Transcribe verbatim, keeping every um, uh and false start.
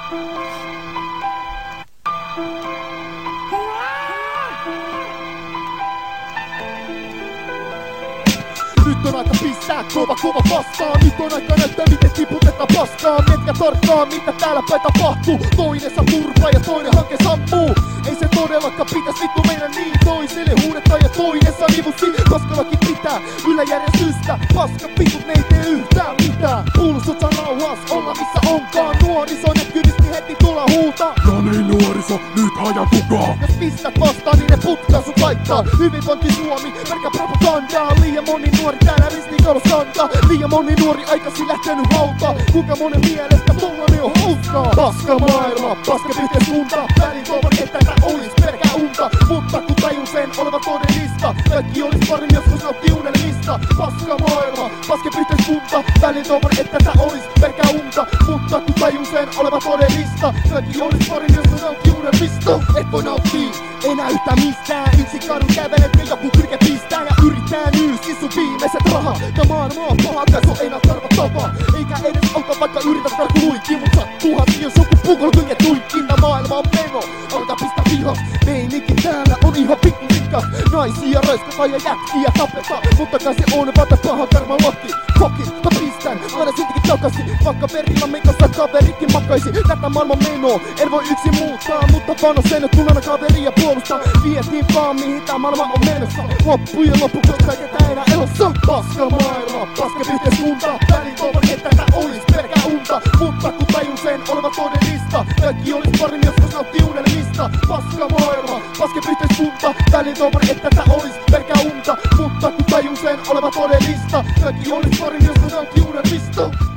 Nyt on aika pistää kova kova vastaan. Nyt on aika näyttää miten tiputetaan paskaa. Metkä tarkkaa mitä täällä päin tapahtuu. Toinen saa turpaa ja toinen hanke sammuu. Ei se todellakaan pitäis vittu mennä niin. Toiselle huudetaan ja toinen saa nivussi. Paskallakin pitää yläjärjestystä. Paska vitut ne ei tee yhtään mitään. Pulssut saa rauhas olla missä onkaan. Nuoriso näkyvisti heti tulla huutaa. No niin nuoriso, nyt hajatukaa. Jos pistät vastaan niin ne putkaa sun laittaa. Hyvinvointi Suomi, pelkkä propagandaa. Liian moni nuori täällä ristikaulos kantaa. Liian moni nuori aikasi lähtenyt hautaa. Kuinka monen mielestä tollanen on hauskaa. Paska maailma, paska yhteiskunta. Välin toivon että tää olis pelkää unta. Mutta kun tajun sen olevan todellista. Kaikki olis paremmin joskus nautti unelmista. Paska maailma, paska yhteiskunta. Välin toivon että tää olis pelkää unta. Mutta kun tajun sen olevan todellista. Kaikki olis paremmin joskus nautti unelmista. Et voi nauttii enää yhtään mistään. Yksi kadun kävelet ja joku kyrke pistää. Ja yrittää nyysti sun viimeiset rahat. Tää maailma on paha, tää sun ei nää tarvittavaa. Eikä edes auta vaikka yrität tarkku luikin. Mut sattuuhan jos joku pukul kynket tuikkin. Tää maailma on meno, alkaa pistää vihas. Meininki täällä on ihan pikku rikkas. Naisia raiskataan ja jätkiä tapetaan. Mutta kai se on vaan tää paha karma lakki. Fuck it, mä pistän aina siltikin takaisin. Vaikka verillä meikassa kaverikin makaisi. Tätä maailman menoa en voi yksin muuttaa. Mutta vano sen, et kun aina kaveria puolustaa. Vietiin vaan mihin tää maailma on menossa. Loppujen lopuksi koska ketään enää elossa. Paska maailma, paska yhteiskunta. Välin toivon että tää olis pelkää unta. Mutta kun tajun sen olevan todellista. Kaikki olis paremmin joskus nautti unelmista. Paska maailma, paska yhteiskunta. Välin toivon että tää olis pelkää unta. Mutta kun tajun sen olevan todellista. Kaikki olis paremmin joskus nautti unelmista.